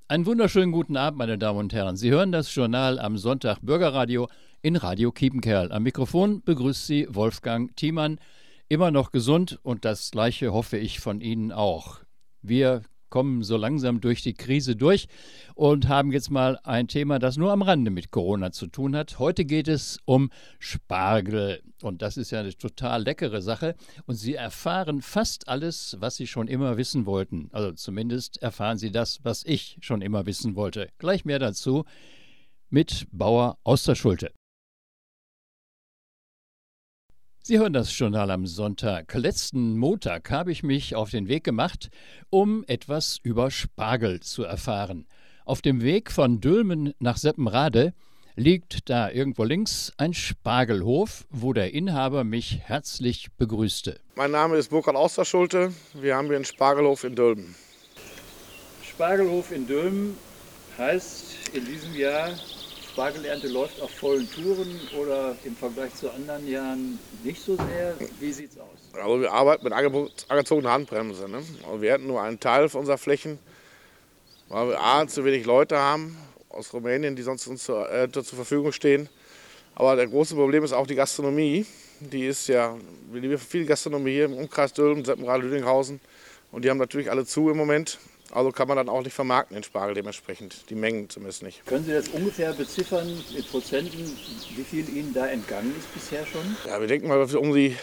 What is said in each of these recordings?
Einen wunderschönen guten Abend, meine Damen und Herren. Sie hören das Journal am Sonntag Bürgerradio in Radio Kiepenkerl. Am Mikrofon begrüßt Sie Wolfgang Thiemann. Immer noch gesund und das Gleiche hoffe ich von Ihnen auch. Wir kommen so langsam durch die Krise durch und haben jetzt mal ein Thema, das nur am Rande mit Corona zu tun hat. Heute geht es um Spargel und das ist ja eine total leckere Sache und Sie erfahren fast alles, was Sie schon immer wissen wollten. Also zumindest erfahren Sie das, was ich schon immer wissen wollte. Gleich mehr dazu mit Bauer Osterschulte. Sie hören das Journal am Sonntag. Letzten Montag habe ich mich auf den Weg gemacht, um etwas über Spargel zu erfahren. Auf dem Weg von Dülmen nach Seppenrade liegt da irgendwo links ein Spargelhof, wo der Inhaber mich herzlich begrüßte. Mein Name ist Burkhard Osterschulte. Wir haben hier einen Spargelhof in Dülmen. Spargelhof in Dülmen heißt in diesem Jahr, Spargelernte läuft auf vollen Touren oder im Vergleich zu anderen Jahren nicht so sehr? Wie sieht es aus? Also wir arbeiten mit angezogener Handbremse. Ne? Also wir ernten nur einen Teil von unserer Flächen, weil wir zu wenig Leute haben aus Rumänien, die sonst uns zur Verfügung stehen. Aber das große Problem ist auch die Gastronomie. Die ist ja, wir lieben viel Gastronomie hier im Umkreis Dülmen, Seppenrade, Lüdinghausen. Und die haben natürlich alle zu im Moment. Also kann man dann auch nicht vermarkten, den Spargel dementsprechend, die Mengen zumindest nicht. Können Sie das ungefähr beziffern mit Prozenten, wie viel Ihnen da entgangen ist bisher schon? Ja, wir denken mal, dass wir um die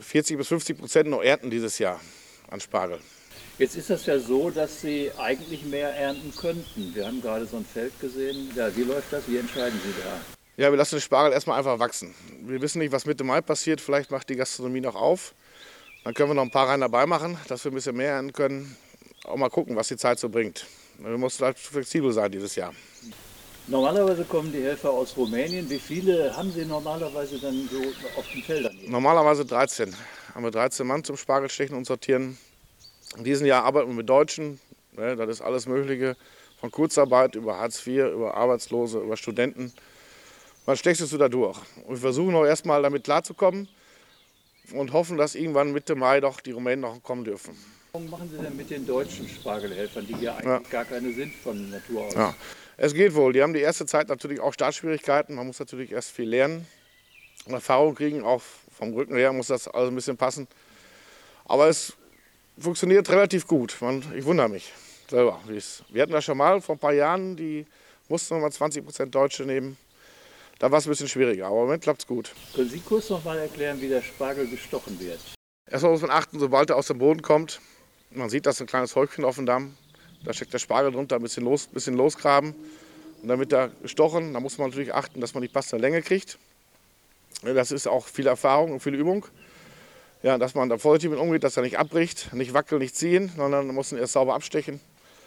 40-50% noch ernten dieses Jahr an Spargel. Jetzt ist das ja so, dass Sie eigentlich mehr ernten könnten. Wir haben gerade so ein Feld gesehen. Ja, wie läuft das? Wie entscheiden Sie da? Ja, wir lassen den Spargel erstmal einfach wachsen. Wir wissen nicht, was Mitte Mai passiert. Vielleicht macht die Gastronomie noch auf. Dann können wir noch ein paar Reihen dabei machen, dass wir ein bisschen mehr ernten können. Auch mal gucken, was die Zeit so bringt. Wir müssen halt flexibel sein dieses Jahr. Normalerweise kommen die Helfer aus Rumänien. Wie viele haben Sie normalerweise dann so auf den Feldern? Normalerweise 13. Haben wir 13 Mann zum Spargelstechen und Sortieren. In diesem Jahr arbeiten wir mit Deutschen. Das ist alles Mögliche. Von Kurzarbeit über Hartz IV, über Arbeitslose, über Studenten. Man stechst du da durch. Und wir versuchen auch erstmal damit klarzukommen und hoffen, dass irgendwann Mitte Mai doch die Rumänen noch kommen dürfen. Was machen Sie denn mit den deutschen Spargelhelfern, die hier eigentlich gar keine sind von Natur aus? Ja, es geht wohl. Die haben die erste Zeit natürlich auch Startschwierigkeiten. Man muss natürlich erst viel lernen und Erfahrung kriegen. Auch vom Rücken her muss das alles ein bisschen passen. Aber es funktioniert relativ gut. Ich wundere mich selber. Wir hatten das schon mal vor ein paar Jahren. Die mussten noch mal 20% Deutsche nehmen. Da war es ein bisschen schwieriger, aber im Moment klappt es gut. Können Sie kurz noch mal erklären, wie der Spargel gestochen wird? Erstmal muss man achten, sobald er aus dem Boden kommt. Man sieht, das ist ein kleines Häufchen auf dem Damm. Da steckt der Spargel drunter, ein bisschen losgraben. Und dann wird er gestochen. Da muss man natürlich achten, dass man die passende Länge kriegt. Das ist auch viel Erfahrung und viel Übung. Ja, dass man da vorsichtig mit umgeht, dass er nicht abbricht, nicht wackeln, nicht ziehen, sondern man muss ihn erst sauber abstechen.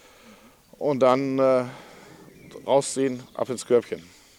Und dann rausziehen, ab ins Körbchen.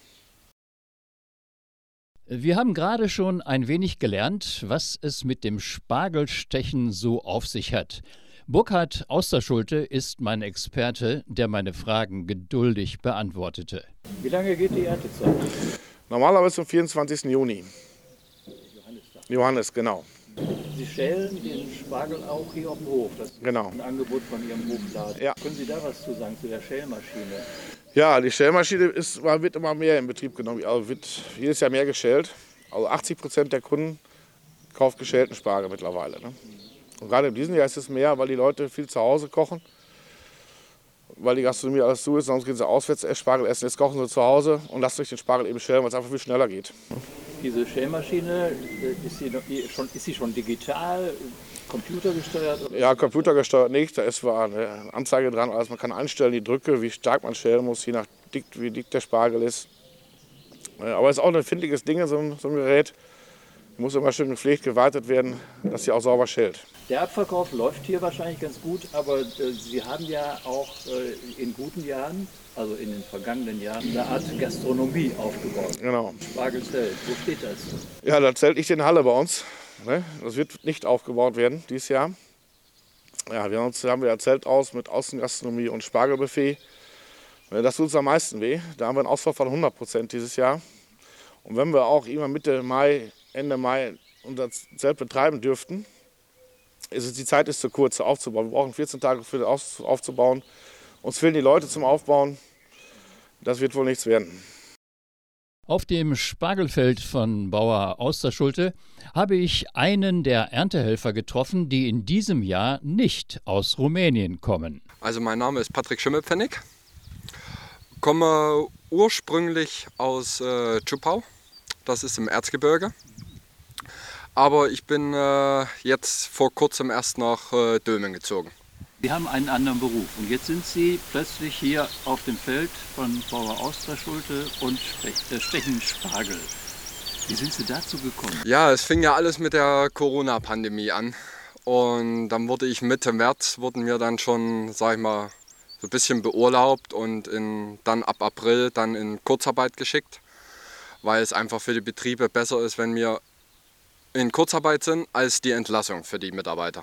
Wir haben gerade schon ein wenig gelernt, was es mit dem Spargelstechen so auf sich hat. Burkhard Osterschulte ist mein Experte, der meine Fragen geduldig beantwortete. Wie lange geht die Erntezeit? Normalerweise zum 24. Juni. Johannes, genau. Sie schälen den Spargel auch hier auf dem Hof. Das ist genau ein Angebot von Ihrem Hofladen. Ja. Können Sie da was zu sagen, zu der Schälmaschine? Ja, die Schälmaschine wird immer mehr in Betrieb genommen. Also wird jedes Jahr mehr geschält. Also 80% der Kunden kauft geschälten Spargel mittlerweile. Ne? Und gerade in diesem Jahr ist es mehr, weil die Leute viel zu Hause kochen. Weil die Gastronomie alles zu ist, sonst gehen sie auswärts Spargel essen. Jetzt kochen sie zu Hause und lassen sich den Spargel eben schälen, weil es einfach viel schneller geht. Diese Schälmaschine, ist sie schon digital, computergesteuert? Oder? Ja, computergesteuert nicht. Da ist zwar eine Anzeige dran, also man kann einstellen, die Drücke, wie stark man schälen muss, je nach wie dick der Spargel ist. Aber es ist auch ein findliches Ding, so ein Gerät. Muss immer schön gepflegt, gewartet werden, dass sie auch sauber schält. Der Abverkauf läuft hier wahrscheinlich ganz gut, aber Sie haben ja auch in guten Jahren, also in den vergangenen Jahren, eine Art Gastronomie aufgebaut. Genau. Spargelzelt, wo steht das? Ja, das Zelt liegt in der Halle bei uns. Das wird nicht aufgebaut werden dieses Jahr. Ja, haben wir ein Zelt aus mit Außengastronomie und Spargelbuffet. Das tut uns am meisten weh. Da haben wir einen Ausfall von 100% dieses Jahr. Und wenn wir auch immer Mitte Mai, Ende Mai unser Zelt betreiben dürften, die Zeit ist zu kurz aufzubauen. Wir brauchen 14 Tage für das aufzubauen. Uns fehlen die Leute zum Aufbauen. Das wird wohl nichts werden. Auf dem Spargelfeld von Bauer Austerschulte habe ich einen der Erntehelfer getroffen, die in diesem Jahr nicht aus Rumänien kommen. Also mein Name ist Patrick Schimmelpfennig, komme ursprünglich aus Zschopau, das ist im Erzgebirge. Aber ich bin jetzt vor kurzem erst nach Dülmen gezogen. Sie haben einen anderen Beruf und jetzt sind Sie plötzlich hier auf dem Feld von Bauer Austerschulte und stechen Spargel. Wie sind Sie dazu gekommen? Ja, es fing ja alles mit der Corona-Pandemie an. Und dann wurde ich Mitte März, wurden wir dann schon, sag ich mal, so ein bisschen beurlaubt und dann ab April dann in Kurzarbeit geschickt, weil es einfach für die Betriebe besser ist, wenn wir in Kurzarbeit sind, als die Entlassung für die Mitarbeiter.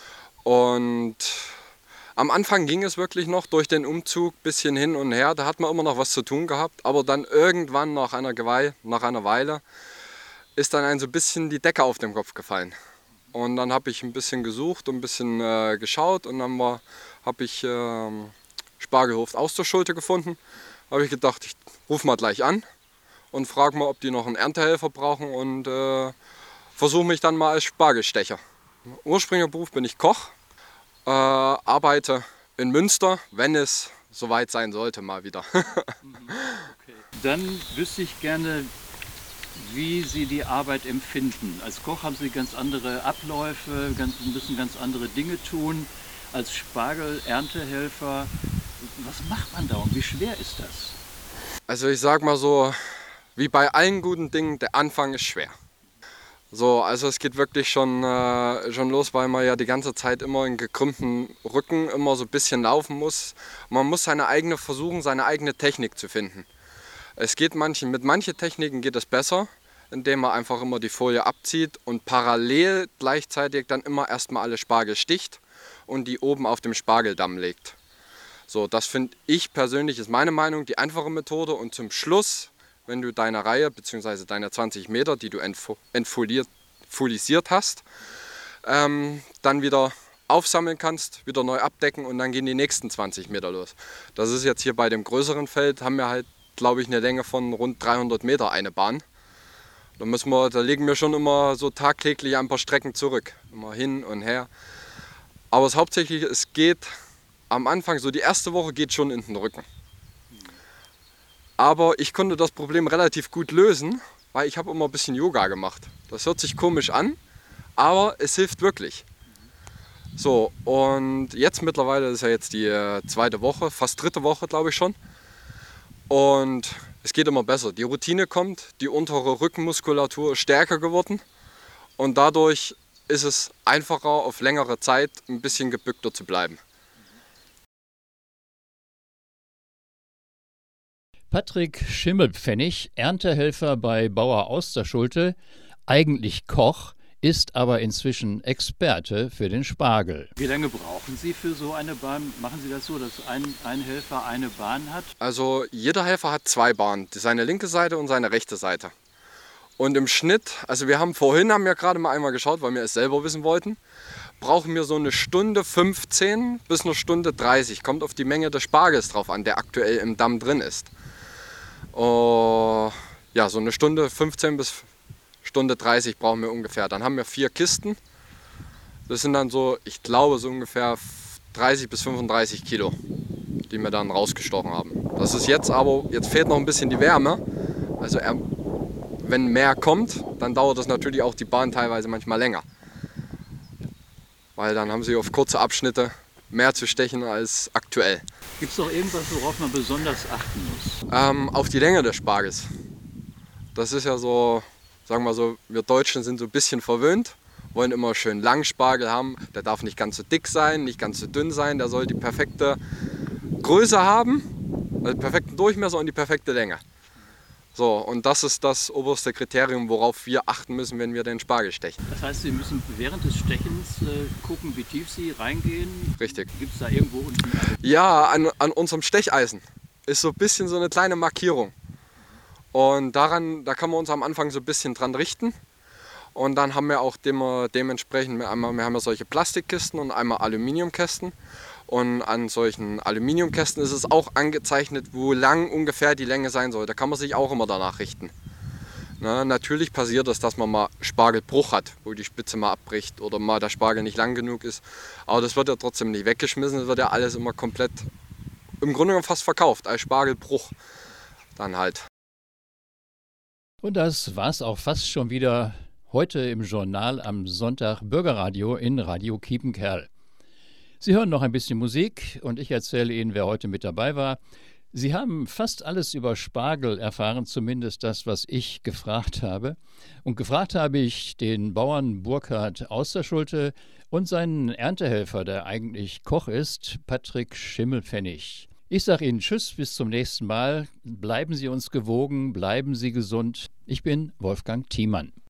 Und am Anfang ging es wirklich noch durch den Umzug ein bisschen hin und her, da hat man immer noch was zu tun gehabt, aber dann irgendwann nach einer Weile ist dann so ein bisschen die Decke auf den Kopf gefallen. Und dann habe ich ein bisschen gesucht und ein bisschen geschaut und dann habe ich Spargelhof Austerschulte gefunden. Habe ich gedacht, ich rufe mal gleich an und frage mal, ob die noch einen Erntehelfer brauchen und versuche mich dann mal als Spargelstecher. Ursprünglicher Beruf bin ich Koch, arbeite in Münster, wenn es soweit sein sollte mal wieder. Okay. Dann wüsste ich gerne, wie Sie die Arbeit empfinden. Als Koch haben Sie ganz andere Abläufe, müssen ganz andere Dinge tun. Als Spargel-Erntehelfer, was macht man da und wie schwer ist das? Also ich sag mal so, wie bei allen guten Dingen, der Anfang ist schwer. So, also es geht wirklich schon los, weil man ja die ganze Zeit immer in gekrümmten Rücken immer so ein bisschen laufen muss. Man muss seine eigene Technik zu finden. Es geht mit manchen Techniken geht es besser, indem man einfach immer die Folie abzieht und parallel gleichzeitig dann immer erstmal alle Spargel sticht und die oben auf dem Spargeldamm legt. So, das finde ich persönlich, ist meine Meinung, die einfache Methode und zum Schluss, wenn du deine Reihe bzw. deine 20 Meter, die du entfolisiert hast, dann wieder aufsammeln kannst, wieder neu abdecken und dann gehen die nächsten 20 Meter los. Das ist jetzt hier bei dem größeren Feld, haben wir halt, glaube ich, eine Länge von rund 300 Meter eine Bahn. Da legen wir schon immer so tagtäglich ein paar Strecken zurück, immer hin und her. Aber es geht am Anfang, so die erste Woche geht schon in den Rücken. Aber ich konnte das Problem relativ gut lösen, weil ich habe immer ein bisschen Yoga gemacht. Das hört sich komisch an, aber es hilft wirklich. So, und jetzt mittlerweile ist ja jetzt die zweite Woche, fast dritte Woche, glaube ich schon. Und es geht immer besser. Die Routine kommt, die untere Rückenmuskulatur ist stärker geworden und dadurch ist es einfacher, auf längere Zeit ein bisschen gebückter zu bleiben. Patrick Schimmelpfennig, Erntehelfer bei Bauer Austerschulte, eigentlich Koch, ist aber inzwischen Experte für den Spargel. Wie lange brauchen Sie für so eine Bahn? Machen Sie das so, dass ein Helfer eine Bahn hat? Also jeder Helfer hat zwei Bahnen, seine linke Seite und seine rechte Seite. Und im Schnitt, also wir haben gerade mal einmal geschaut, weil wir es selber wissen wollten, brauchen wir so eine Stunde 15 bis eine Stunde 30. Kommt auf die Menge des Spargels drauf an, der aktuell im Damm drin ist. Ja, so eine Stunde 15 bis Stunde 30 brauchen wir ungefähr. Dann haben wir 4 Kisten. Das sind dann so, ich glaube, so ungefähr 30 bis 35 Kilo, die wir dann rausgestochen haben. Das ist jetzt fehlt noch ein bisschen die Wärme. Also wenn mehr kommt, dann dauert das natürlich auch die Bahn teilweise manchmal länger. Weil dann haben sie auf kurze Abschnitte mehr zu stechen als aktuell. Gibt es noch irgendwas, worauf man besonders achten muss? Auf die Länge des Spargels. Das ist ja so, sagen wir so, wir Deutschen sind so ein bisschen verwöhnt, wollen immer schön langen Spargel haben. Der darf nicht ganz so dick sein, nicht ganz so dünn sein, der soll die perfekte Größe haben, also den perfekten Durchmesser und die perfekte Länge. So, und das ist das oberste Kriterium, worauf wir achten müssen, wenn wir den Spargel stechen. Das heißt, Sie müssen während des Stechens gucken, wie tief Sie reingehen? Richtig. Gibt es da irgendwo unten? Ja, an unserem Stecheisen ist so ein bisschen so eine kleine Markierung. Und da kann man uns am Anfang so ein bisschen dran richten. Und dann haben wir auch dementsprechend, wir haben ja solche Plastikkisten und einmal Aluminiumkästen. Und an solchen Aluminiumkästen ist es auch angezeichnet, wo lang ungefähr die Länge sein soll. Da kann man sich auch immer danach richten. Na, natürlich passiert es, dass man mal Spargelbruch hat, wo die Spitze mal abbricht oder mal der Spargel nicht lang genug ist. Aber das wird ja trotzdem nicht weggeschmissen, das wird ja alles immer komplett, im Grunde genommen fast verkauft, als Spargelbruch dann halt. Und das war's auch fast schon wieder heute im Journal am Sonntag Bürgerradio in Radio Kiepenkerl. Sie hören noch ein bisschen Musik und ich erzähle Ihnen, wer heute mit dabei war. Sie haben fast alles über Spargel erfahren, zumindest das, was ich gefragt habe. Und gefragt habe ich den Bauern Burkhard Austerschulte und seinen Erntehelfer, der eigentlich Koch ist, Patrick Schimmelpfennig. Ich sage Ihnen Tschüss, bis zum nächsten Mal. Bleiben Sie uns gewogen, bleiben Sie gesund. Ich bin Wolfgang Thiemann.